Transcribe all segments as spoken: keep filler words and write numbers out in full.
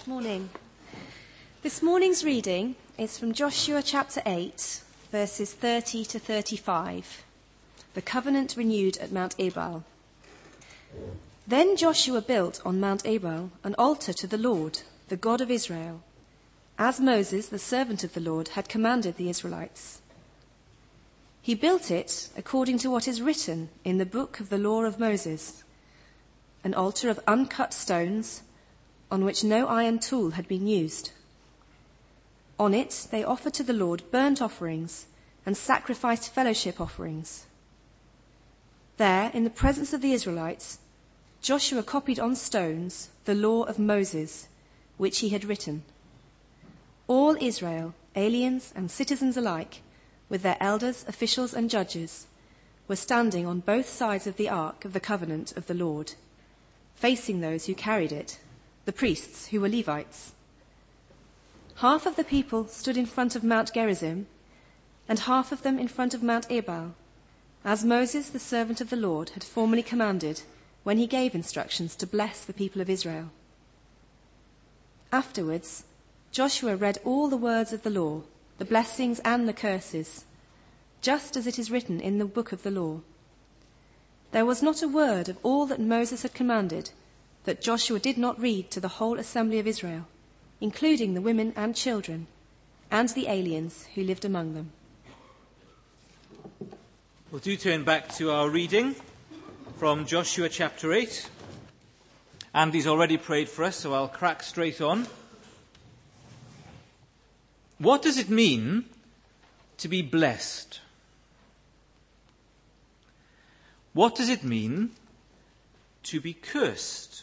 Morning. This morning's reading is from Joshua chapter eight, verses thirty to thirty-five. The covenant renewed at Mount Ebal. Then Joshua built on Mount Ebal an altar to the Lord, the God of Israel, as Moses, the servant of the Lord, had commanded the Israelites. He built it according to what is written in the book of the law of Moses, an altar of uncut stones on which no iron tool had been used. On it they offered to the Lord burnt offerings and sacrificed fellowship offerings. There, in the presence of the Israelites, Joshua copied on stones the law of Moses, which he had written. All Israel, aliens and citizens alike, with their elders, officials and judges, were standing on both sides of the ark of the covenant of the Lord, facing those who carried it, the priests who were Levites. Half of the people stood in front of Mount Gerizim, and half of them in front of Mount Ebal, as Moses, the servant of the Lord, had formerly commanded when he gave instructions to bless the people of Israel. Afterwards, Joshua read all the words of the law, the blessings and the curses, just as it is written in the book of the law. There was not a word of all that Moses had commanded that Joshua did not read to the whole assembly of Israel, including the women and children, and the aliens who lived among them. We'll do turn back to our reading from Joshua chapter eight. Andy's already prayed for us, so I'll crack straight on. What does it mean to be blessed? What does it mean to be cursed?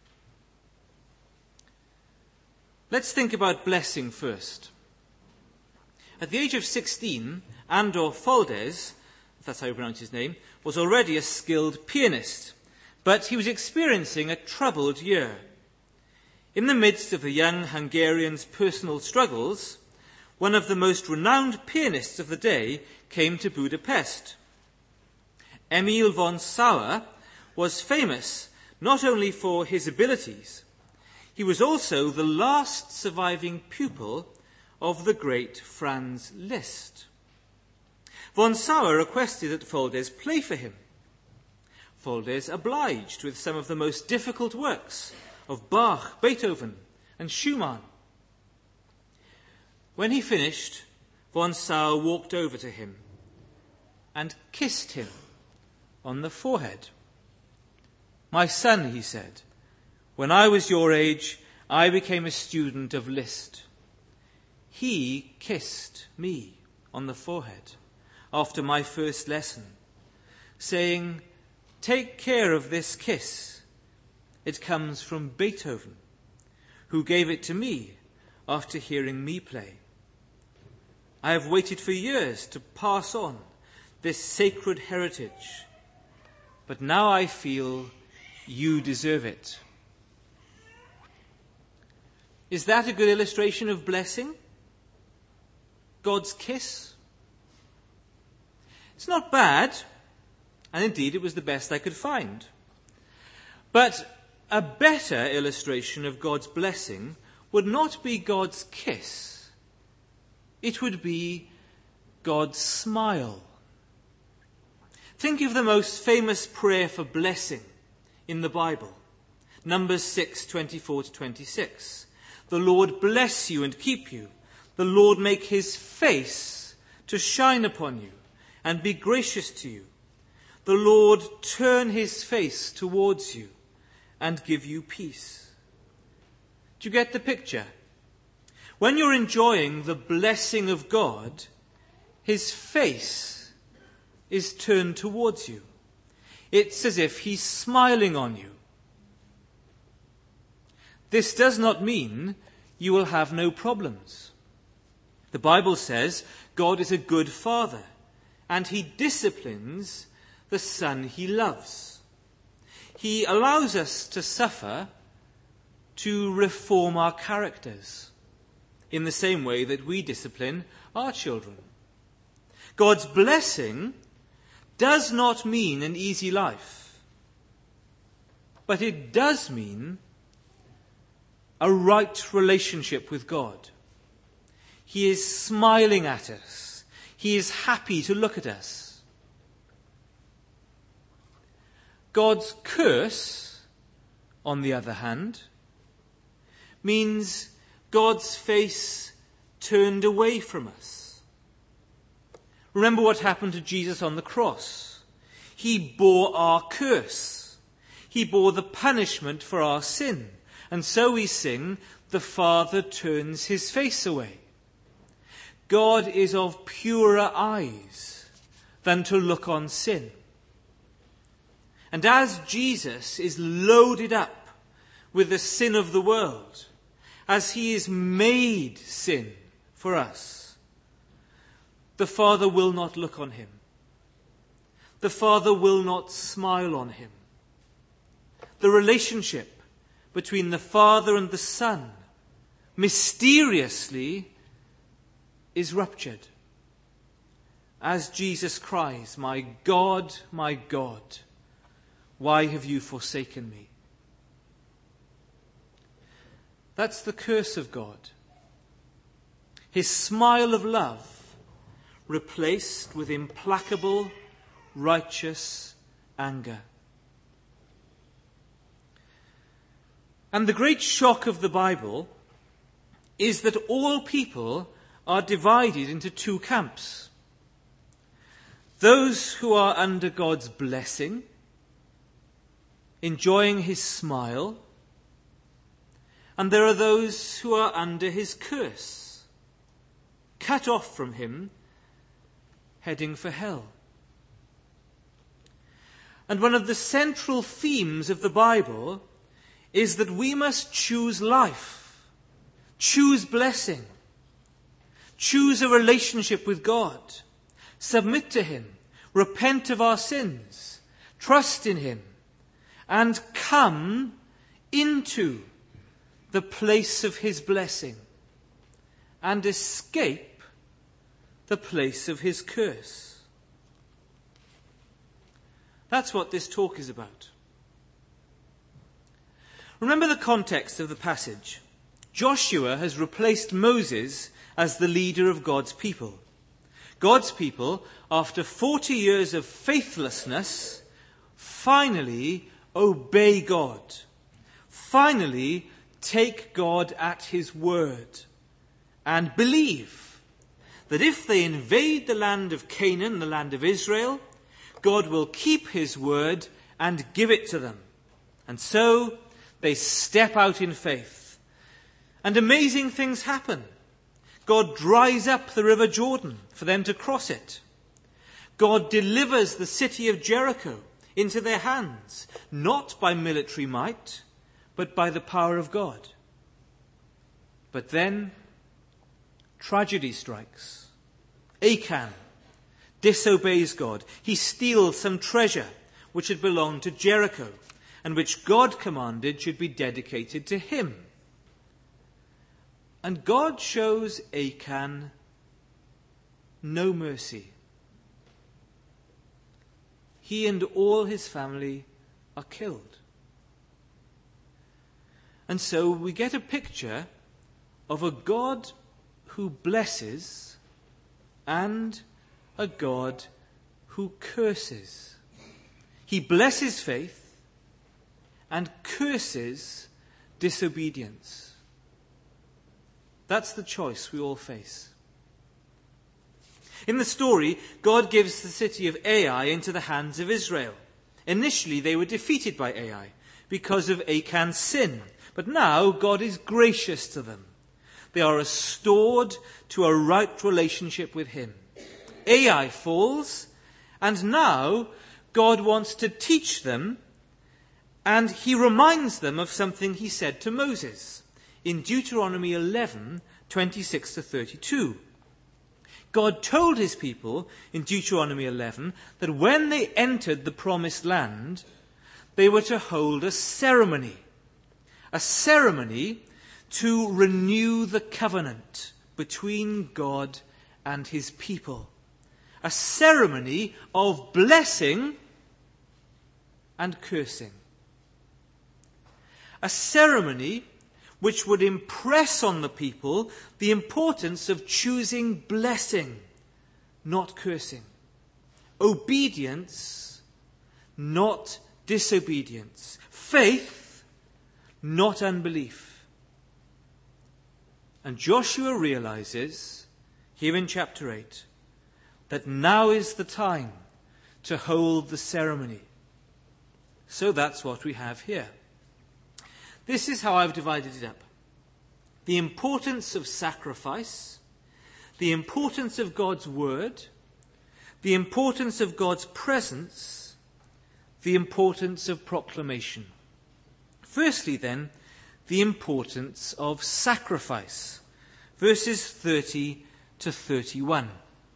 Let's think about blessing first. At the age of sixteen, Andor Foldes, if that's how you pronounce his name, was already a skilled pianist, but he was experiencing a troubled year. In the midst of the young Hungarian's personal struggles, one of the most renowned pianists of the day came to Budapest. Emil von Sauer was famous not only for his abilities, he was also the last surviving pupil of the great Franz Liszt. Von Sauer requested that Foldes play for him. Foldes obliged with some of the most difficult works of Bach, Beethoven, and Schumann. When he finished, von Sauer walked over to him and kissed him on the forehead. "My son," he said, "when I was your age, I became a student of Liszt. He kissed me on the forehead after my first lesson, saying, 'Take care of this kiss. It comes from Beethoven, who gave it to me after hearing me play. I have waited for years to pass on this sacred heritage, but now I feel you deserve it.'" Is that a good illustration of blessing? God's kiss? It's not bad, and indeed it was the best I could find. But a better illustration of God's blessing would not be God's kiss. It would be God's smile. Think of the most famous prayer for blessing in the Bible. Numbers six, twenty-four to twenty-six. "The Lord bless you and keep you. The Lord make his face to shine upon you and be gracious to you. The Lord turn his face towards you and give you peace." Do you get the picture? When you're enjoying the blessing of God, his face is turned towards you. It's as if he's smiling on you. This does not mean you will have no problems. The Bible says God is a good father, and he disciplines the son he loves. He allows us to suffer to reform our characters, in the same way that we discipline our children. God's blessing does not mean an easy life, but it does mean a right relationship with God. He is smiling at us. He is happy to look at us. God's curse, on the other hand, means God's face turned away from us. Remember what happened to Jesus on the cross. He bore our curse. He bore the punishment for our sin. And so we sing, the Father turns his face away. God is of purer eyes than to look on sin. And as Jesus is loaded up with the sin of the world, as he is made sin for us, the Father will not look on him. The Father will not smile on him. The relationship between the Father and the Son mysteriously is ruptured. As Jesus cries, "My God, my God, why have you forsaken me?" That's the curse of God. His smile of love replaced with implacable, righteous anger. And the great shock of the Bible is that all people are divided into two camps. Those who are under God's blessing, enjoying his smile, and there are those who are under his curse, cut off from him, heading for hell. And one of the central themes of the Bible is that we must choose life, choose blessing, choose a relationship with God, submit to him, repent of our sins, trust in him, and come into the place of his blessing and escape the place of his curse. That's what this talk is about. Remember the context of the passage. Joshua has replaced Moses as the leader of God's people. God's people, after forty years of faithlessness, finally obey God. Finally take God at his word and believe that if they invade the land of Canaan, the land of Israel, God will keep his word and give it to them. And so they step out in faith. And amazing things happen. God dries up the river Jordan for them to cross it. God delivers the city of Jericho into their hands, not by military might, but by the power of God. But then tragedy strikes. Achan disobeys God. He steals some treasure which had belonged to Jericho and which God commanded should be dedicated to him. And God shows Achan no mercy. He and all his family are killed. And so we get a picture of a God who blesses and a God who curses. He blesses faith and curses disobedience. That's the choice we all face. In the story, God gives the city of Ai into the hands of Israel. Initially, they were defeated by Ai because of Achan's sin. But now, God is gracious to them. They are restored to a right relationship with him. Ai falls, and now God wants to teach them, and he reminds them of something he said to Moses in Deuteronomy eleven, twenty-six to thirty-two. God told his people in Deuteronomy eleven that when they entered the promised land, they were to hold a ceremony. A ceremony to renew the covenant between God and his people. A ceremony of blessing and cursing. A ceremony which would impress on the people the importance of choosing blessing, not cursing. Obedience, not disobedience. Faith, not unbelief. And Joshua realizes, here in chapter eight, that now is the time to hold the ceremony. So that's what we have here. This is how I've divided it up. The importance of sacrifice, the importance of God's word, the importance of God's presence, the importance of proclamation. Firstly, then, the importance of sacrifice. Verses thirty to thirty-one.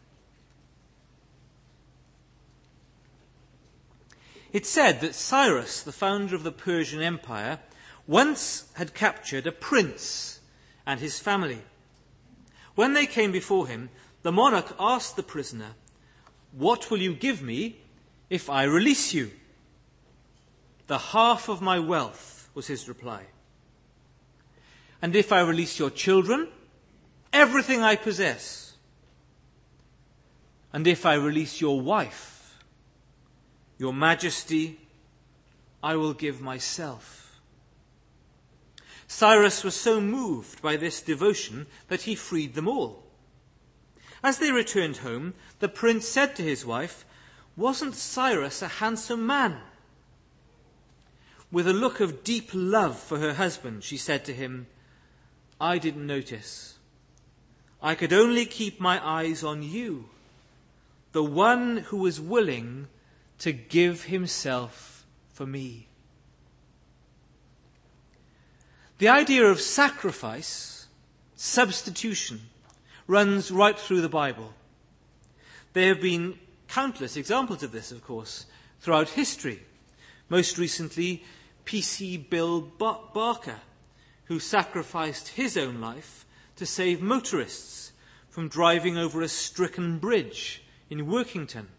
It's said that Cyrus, the founder of the Persian Empire, once had captured a prince and his family. When they came before him, the monarch asked the prisoner, "What will you give me if I release you?" "The half of my wealth," was his reply. "And if I release your children?" "Everything I possess." "And if I release your wife?" "Your Majesty, I will give myself." Cyrus was so moved by this devotion that he freed them all. As they returned home, the prince said to his wife, "Wasn't Cyrus a handsome man?" With a look of deep love for her husband, she said to him, "I didn't notice. I could only keep my eyes on you, the one who was willing to give himself for me." The idea of sacrifice, substitution, runs right through the Bible. There have been countless examples of this, of course, throughout history. Most recently, P C Bill Bar- Barker, who sacrificed his own life to save motorists from driving over a stricken bridge in Workington.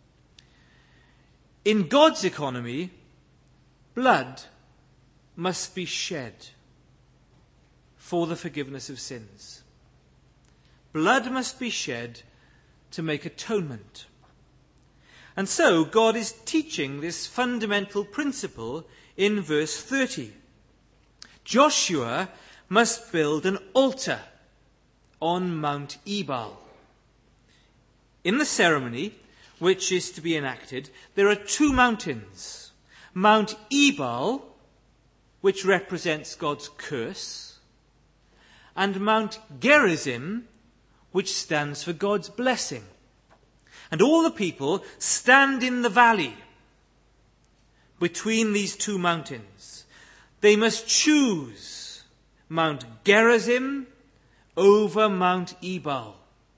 In God's economy, blood must be shed for the forgiveness of sins. Blood must be shed to make atonement. And so God is teaching this fundamental principle in verse thirty. Joshua must build an altar on Mount Ebal. In the ceremony which is to be enacted, there are two mountains. Mount Ebal, which represents God's curse, and Mount Gerizim, which stands for God's blessing. And all the people stand in the valley between these two mountains. They must choose Mount Gerizim over Mount Ebal.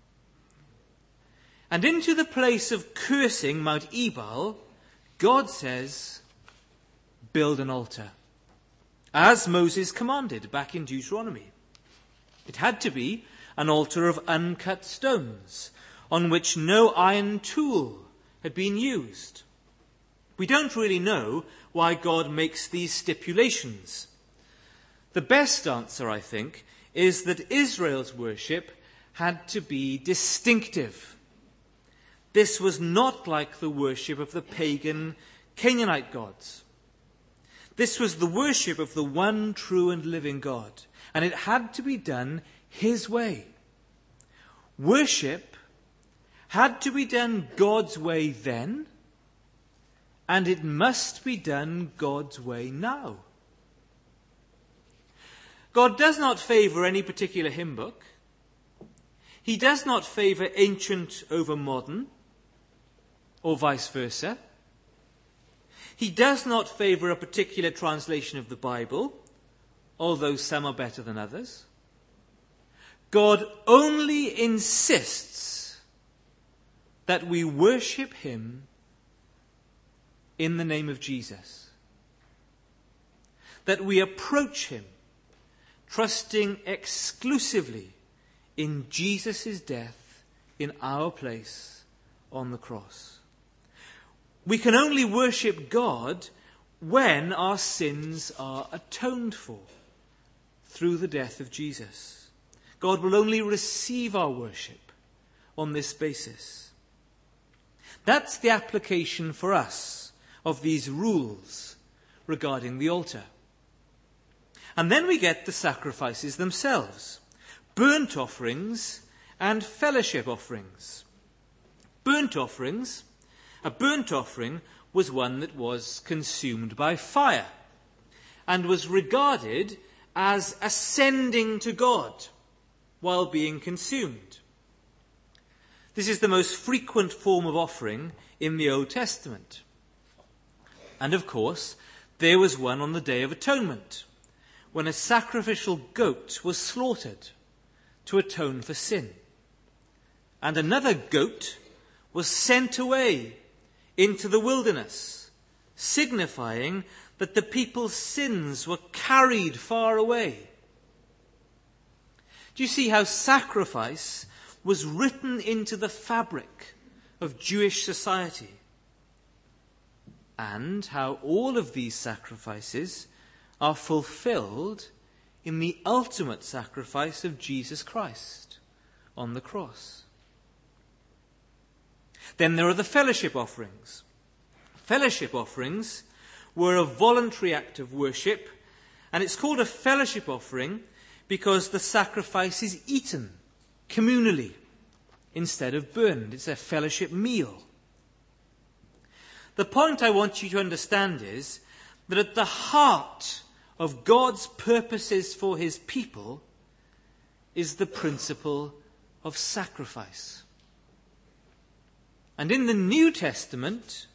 And into the place of cursing Mount Ebal, God says, build an altar, as Moses commanded back in Deuteronomy. It had to be an altar of uncut stones, on which no iron tool had been used. We don't really know why God makes these stipulations. The best answer, I think, is that Israel's worship had to be distinctive. This was not like the worship of the pagan Canaanite gods. This was the worship of the one true and living God, and it had to be done his way. Worship had to be done God's way then, and it must be done God's way now. God does not favor any particular hymn book. He does not favor ancient over modern, or vice versa. He does not favor a particular translation of the Bible, although some are better than others. God only insists that we worship him in the name of Jesus. That we approach him trusting exclusively in Jesus' death in our place on the cross. We can only worship God when our sins are atoned for through the death of Jesus. God will only receive our worship on this basis. That's the application for us of these rules regarding the altar. And then we get the sacrifices themselves, burnt offerings and fellowship offerings. Burnt offerings, a burnt offering was one that was consumed by fire and was regarded as ascending to God while being consumed. This is the most frequent form of offering in the Old Testament. And of course, there was one on the Day of Atonement, when a sacrificial goat was slaughtered to atone for sin. And another goat was sent away into the wilderness, signifying that the people's sins were carried far away. Do you see how sacrifice was written into the fabric of Jewish society? And how all of these sacrifices are fulfilled in the ultimate sacrifice of Jesus Christ on the cross. Then there are the fellowship offerings. Fellowship offerings were a voluntary act of worship, and it's called a fellowship offering because the sacrifice is eaten communally instead of burned. It's a fellowship meal. The point I want you to understand is that at the heart of God's purposes for his people is the principle of sacrifice. And in the New Testament,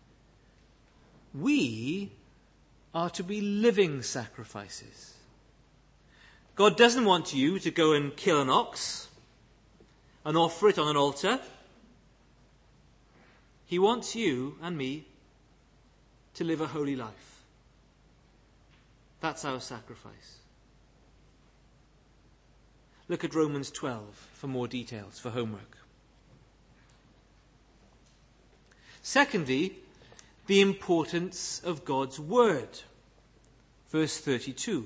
we are to be living sacrifices. God doesn't want you to go and kill an ox and offer it on an altar. He wants you and me to live a holy life. That's our sacrifice. Look at Romans twelve for more details, for homework. Secondly, the importance of God's word. Verse thirty-two.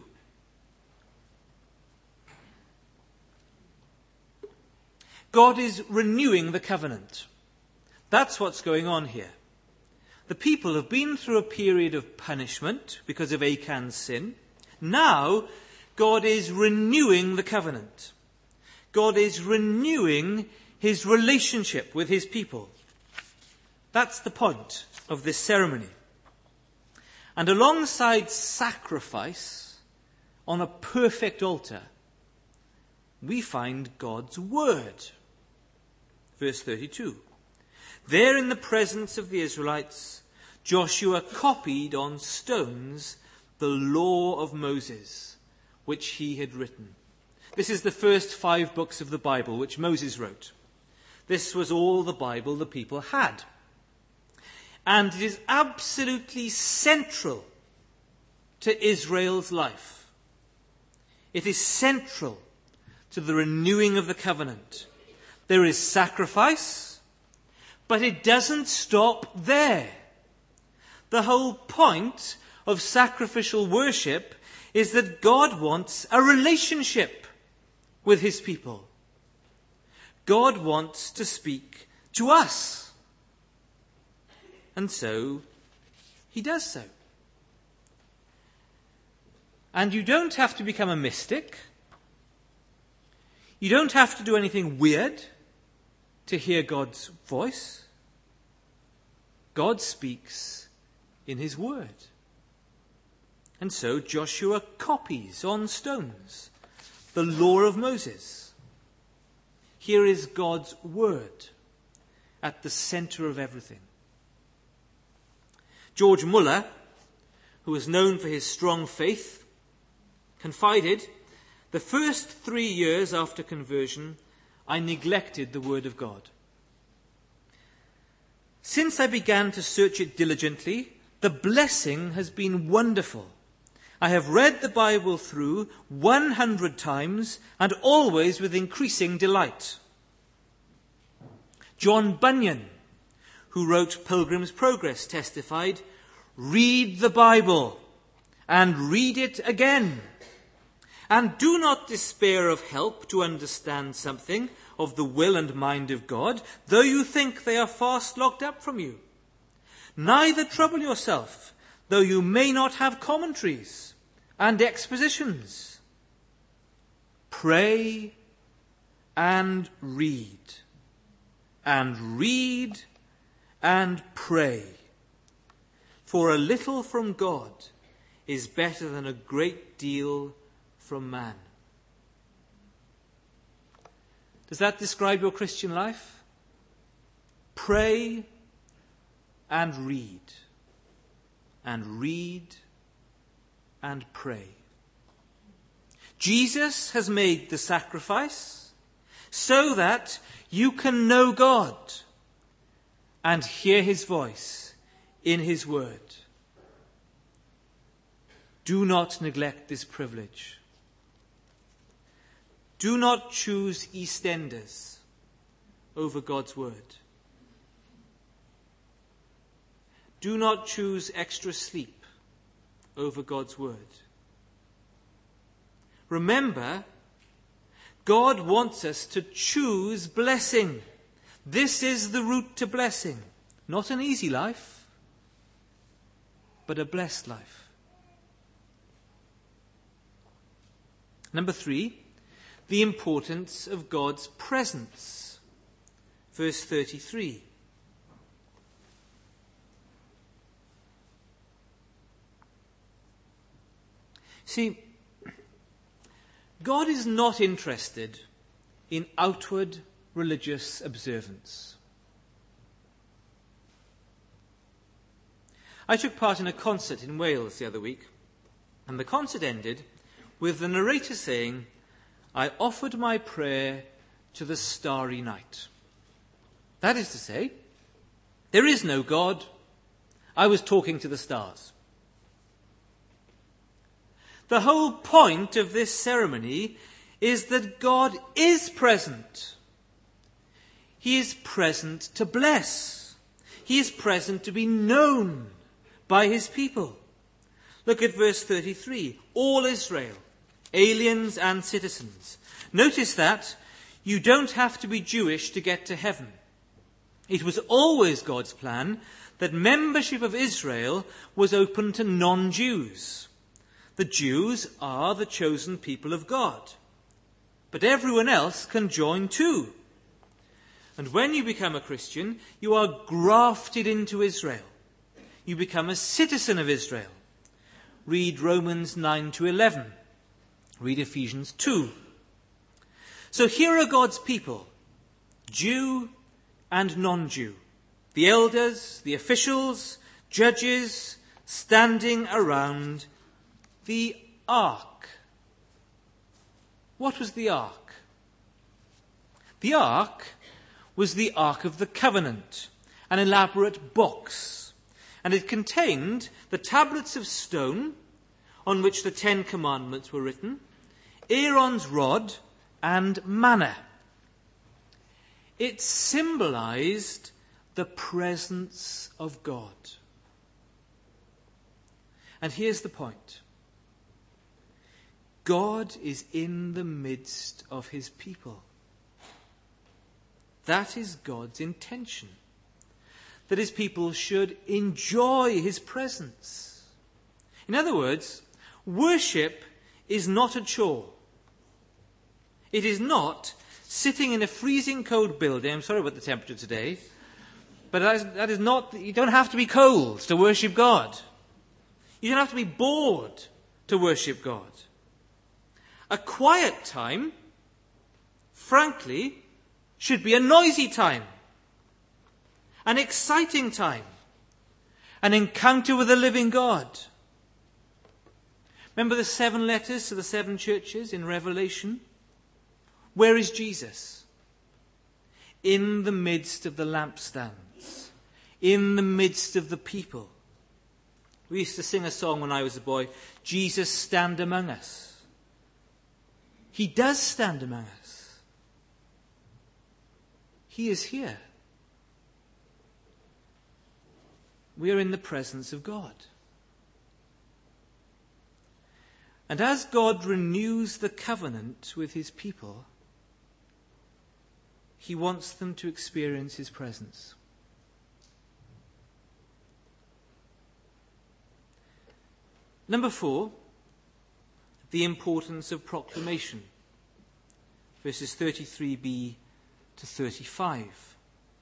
God is renewing the covenant. That's what's going on here. The people have been through a period of punishment because of Achan's sin. Now, God is renewing the covenant. God is renewing his relationship with his people. That's the point of this ceremony. And alongside sacrifice on a perfect altar, we find God's word. Verse thirty-two. There in the presence of the Israelites, Joshua copied on stones the law of Moses, which he had written. This is the first five books of the Bible which Moses wrote. This was all the Bible the people had. And it is absolutely central to Israel's life. It is central to the renewing of the covenant. There is sacrifice, but it doesn't stop there. The whole point of sacrificial worship is that God wants a relationship with his people. God wants to speak to us. And so, he does so. And you don't have to become a mystic. You don't have to do anything weird to hear God's voice. God speaks in his word. And so Joshua copies on stones the law of Moses. Here is God's word at the center of everything. George Muller, who was known for his strong faith, confided, the first three years after conversion, I neglected the word of God. Since I began to search it diligently, the blessing has been wonderful. I have read the Bible through one hundred times and always with increasing delight. John Bunyan, who wrote Pilgrim's Progress, testified, read the Bible and read it again. And do not despair of help to understand something of the will and mind of God, though you think they are fast locked up from you. Neither trouble yourself, though you may not have commentaries and expositions. Pray and read, and read and pray. For a little from God is better than a great deal from man. Does that describe your Christian life? Pray and read, and read and pray. Jesus has made the sacrifice so that you can know God and hear his voice in his word. Do not neglect this privilege. Do not choose EastEnders over God's word. Do not choose extra sleep over God's word. Remember, God wants us to choose blessing. This is the route to blessing. Not an easy life, but a blessed life. Number three, the importance of God's presence. Verse thirty-three. See, God is not interested in outward religious observance. I took part in a concert in Wales the other week, and the concert ended with the narrator saying, "I offered my prayer to the starry night." That is to say, there is no God. I was talking to the stars. The whole point of this ceremony is that God is present. He is present to bless. He is present to be known by his people. Look at verse thirty-three. All Israel, aliens and citizens. Notice that you don't have to be Jewish to get to heaven. It was always God's plan that membership of Israel was open to non-Jews. The Jews are the chosen people of God. But everyone else can join too. And when you become a Christian, you are grafted into Israel. You become a citizen of Israel. Read Romans nine to eleven. Read Ephesians two. So here are God's people, Jew and non-Jew. The elders, the officials, judges, standing around the ark. What was the ark? The ark was the Ark of the Covenant, an elaborate box, and it contained the tablets of stone on which the Ten Commandments were written, Aaron's rod, and manna. It symbolized the presence of God. And here's the point. God is in the midst of his people. That is God's intention, that his people should enjoy his presence. In other words, worship is not a chore. It is not sitting in a freezing cold building. I'm sorry about the temperature today, but that is, that is not, you don't have to be cold to worship God. You don't have to be bored to worship God. A quiet time, frankly, should be a noisy time, an exciting time, an encounter with the living God. Remember the seven letters to the seven churches in Revelation? Where is Jesus? In the midst of the lampstands, in the midst of the people. We used to sing a song when I was a boy, Jesus stand among us. He does stand among us. He is here. We are in the presence of God. And as God renews the covenant with his people, he wants them to experience his presence. Number four, the importance of proclamation. Verses thirty-three b to thirty-five.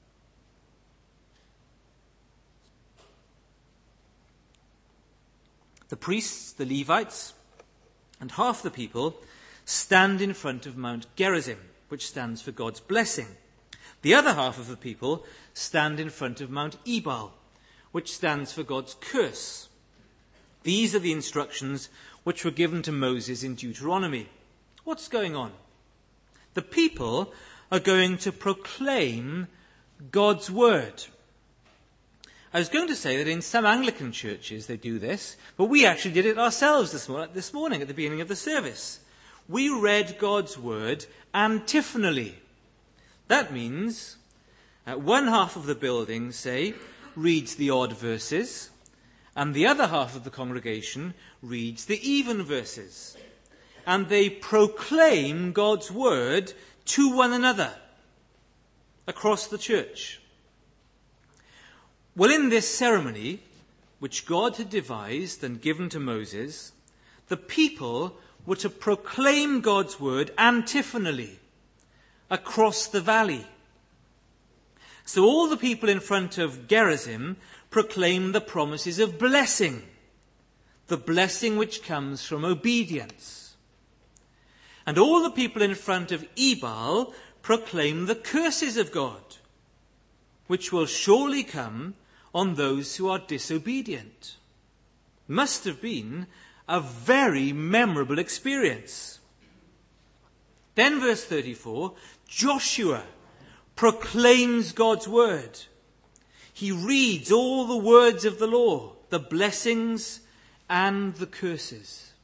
The priests, the Levites, and half the people stand in front of Mount Gerizim, which stands for God's blessing. The other half of the people stand in front of Mount Ebal, which stands for God's curse. These are the instructions which were given to Moses in Deuteronomy. What's going on? The people are going to proclaim God's word. I was going to say that in some Anglican churches they do this, but we actually did it ourselves this, mo- this morning at the beginning of the service. We read God's word antiphonally. That means uh, one half of the building, say, reads the odd verses, and the other half of the congregation reads the even verses. And they proclaim God's word to one another across the church. Well, in this ceremony, which God had devised and given to Moses, the people were to proclaim God's word antiphonally across the valley. So all the people in front of Gerizim proclaim the promises of blessing, the blessing which comes from obedience. And all the people in front of Ebal proclaim the curses of God, which will surely come on those who are disobedient. Must have been a very memorable experience. Then verse thirty-four, Joshua proclaims God's word. He reads all the words of the law, the blessings and the curses.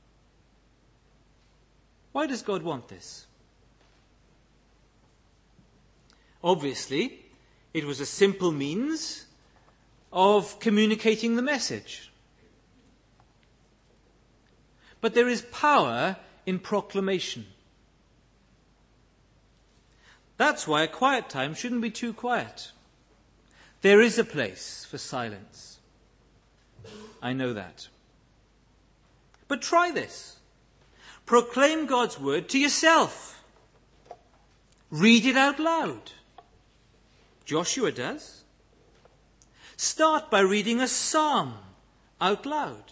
Why does God want this? Obviously, it was a simple means of communicating the message. But there is power in proclamation. That's why a quiet time shouldn't be too quiet. There is a place for silence. I know that. But try this. Proclaim God's word to yourself. Read it out loud. Joshua does. Start by reading a psalm out loud.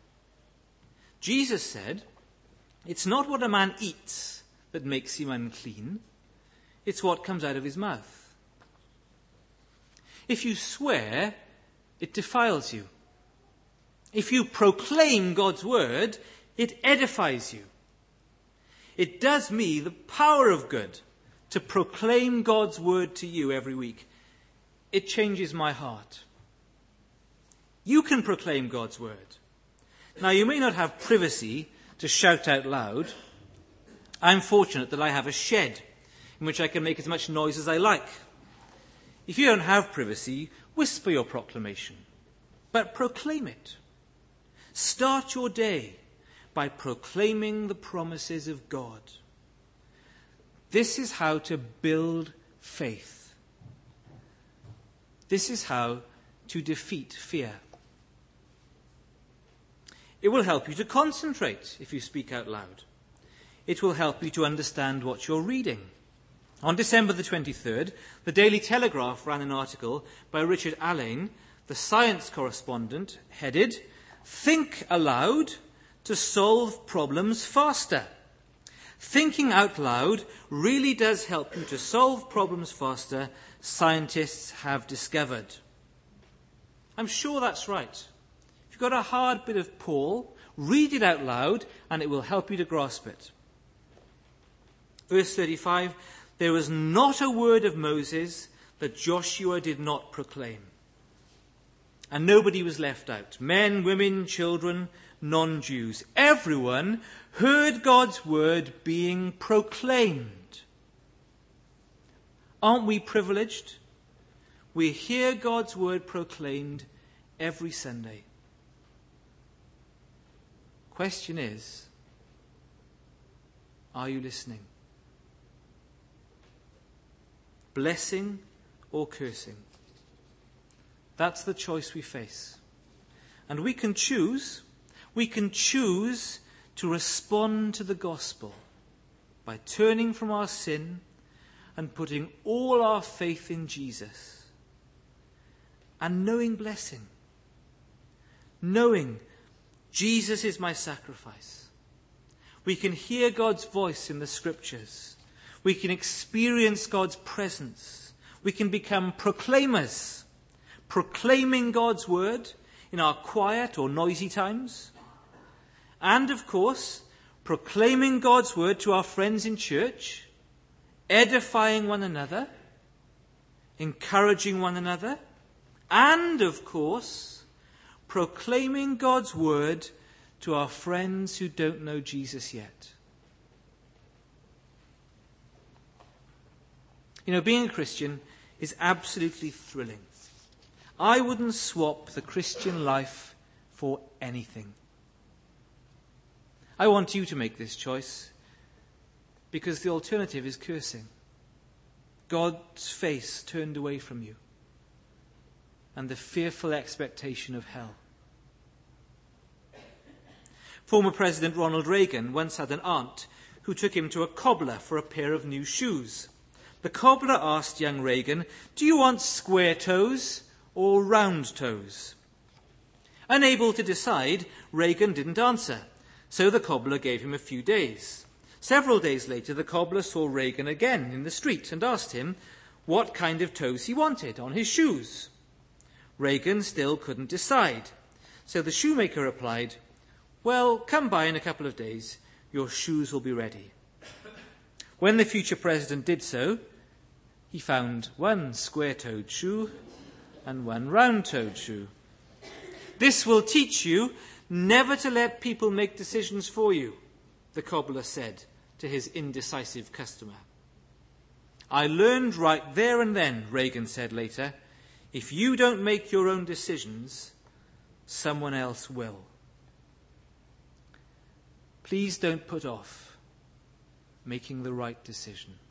Jesus said, it's not what a man eats that makes him unclean. It's what comes out of his mouth. If you swear, it defiles you. If you proclaim God's word, it edifies you. It does me the power of good to proclaim God's word to you every week. It changes my heart. You can proclaim God's word. Now, you may not have privacy to shout out loud. I'm fortunate that I have a shed in which I can make as much noise as I like. If you don't have privacy, whisper your proclamation, but proclaim it. Start your day by proclaiming the promises of God. This is how to build faith. This is how to defeat fear. It will help you to concentrate if you speak out loud. It will help you to understand what you're reading. On December the twenty-third, the Daily Telegraph ran an article by Richard Alleyne, the science correspondent, headed, "Think aloud to solve problems faster." Thinking out loud really does help you to solve problems faster, scientists have discovered. I'm sure that's right. If you've got a hard bit of Paul, read it out loud and it will help you to grasp it. Verse thirty-five, there was not a word of Moses that Joshua did not proclaim. And nobody was left out. Men, women, children, non-Jews. Everyone heard God's word being proclaimed. Aren't we privileged? We hear God's word proclaimed every Sunday. question is, are you listening? Blessing or cursing? That's the choice we face. And we can choose, we can choose to respond to the gospel by turning from our sin and putting all our faith in Jesus and knowing blessing. Knowing Jesus is my sacrifice. We can hear God's voice in the scriptures. We can experience God's presence. We can become proclaimers, proclaiming God's word in our quiet or noisy times. And, of course, proclaiming God's word to our friends in church, edifying one another, encouraging one another, and, of course, proclaiming God's word to our friends who don't know Jesus yet. You know, being a Christian is absolutely thrilling. I wouldn't swap the Christian life for anything. I want you to make this choice because the alternative is cursing. God's face turned away from you and the fearful expectation of hell. Former President Ronald Reagan once had an aunt who took him to a cobbler for a pair of new shoes. The cobbler asked young Reagan, "Do you want square toes or round toes?" Unable to decide, Reagan didn't answer, so the cobbler gave him a few days. Several days later, the cobbler saw Reagan again in the street and asked him what kind of toes he wanted on his shoes. Reagan still couldn't decide, so the shoemaker replied, "Well, come by in a couple of days. Your shoes will be ready." When the future president did so, he found one square-toed shoe and one round-toed shoe. "This will teach you never to let people make decisions for you," the cobbler said to his indecisive customer. "I learned right there and then," Reagan said later, "if you don't make your own decisions, someone else will." Please don't put off making the right decision.